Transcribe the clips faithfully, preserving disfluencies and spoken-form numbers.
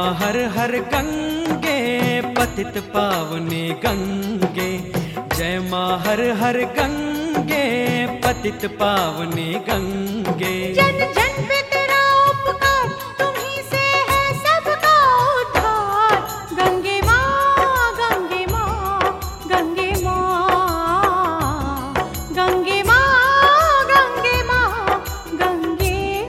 माँ हर हर गंगे पतित पावनी गंगे, जय माँ हर हर गंगे पतित पावनी गंगे। जन जन पे तेरा उपकार, तुम्हीं से है सबका उद्धार। गंगे माँ गंगे माँ गंगे माँ, गंगे माँ गंगे माँ गंगे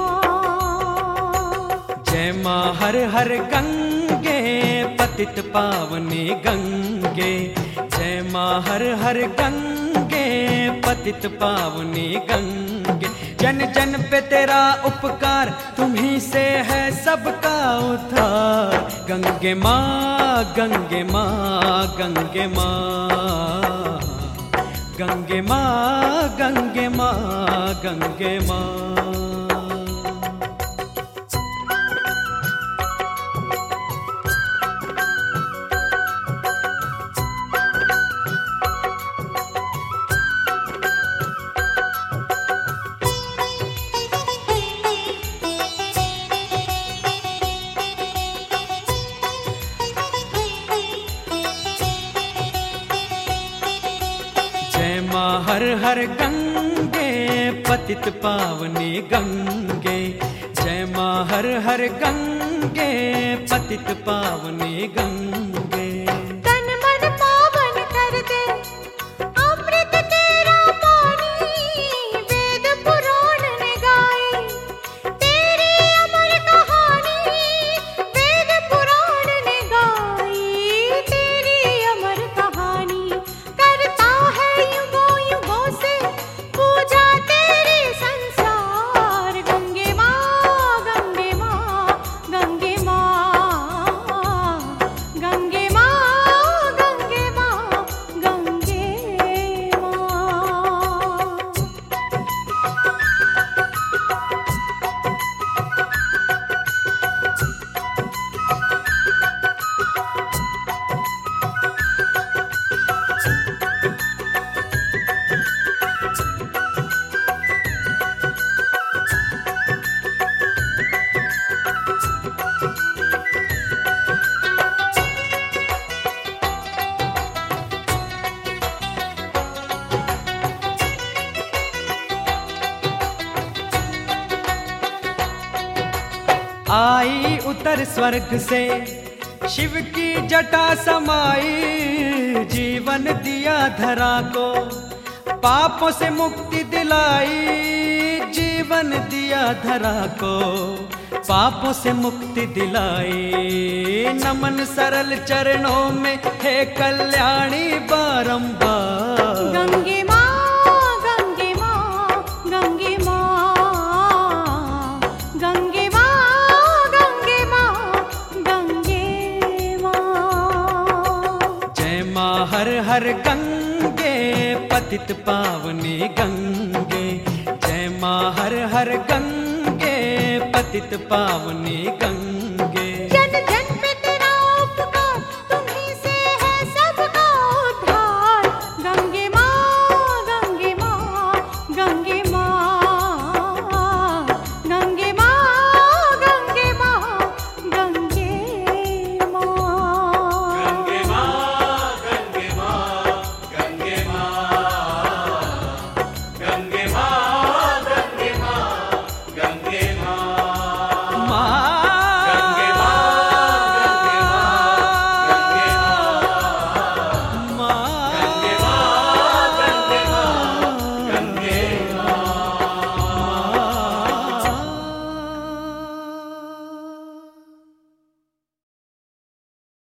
माँ। जय माँ हर हर गंगे पतित पावनी गंगे, जय माँ हर हर गंगे पतित पावनी गंगे। जन जन पे तेरा उपकार, तुम्हीं से है सबका उद्धार। गंगे माँ गंगे माँ गंगे माँ, गंगे माँ गंगे माँ गंगे माँ। जय माँ हर हर गंगे पतित पावनी गंगे, जय माँ हर हर गंगे पतित पावनी गंगे। तन मन पावन कर दे अमृत तेरा पानी, वेद पुराण ने गाए तेरी अमर कहानी। वेद पुराण ने गाई तेरी अमर कहानी, करता है युगों युगों से पूजा तेरी संसार। गंगे माँ गंगे माँ गंगे माँ, गंगे माँ गंगे माँ गंगे माँ। आई उतर स्वर्ग से शिव की जटा समाई, जीवन दिया धरा को पापों से मुक्ति दिलाई। जीवन दिया धरा को पापों से मुक्ति दिलाई। नमन सरल चरणों में है कल्याणी बारंबार। गंगे माँ गंगे माँ गंगे माँ, गंगे माँ गंगे माँ गंगे माँ। जय माँ हर हर गंगे पतित पावनी गंगे, जय माँ हर हर गंगे पतित पावनी गंगे।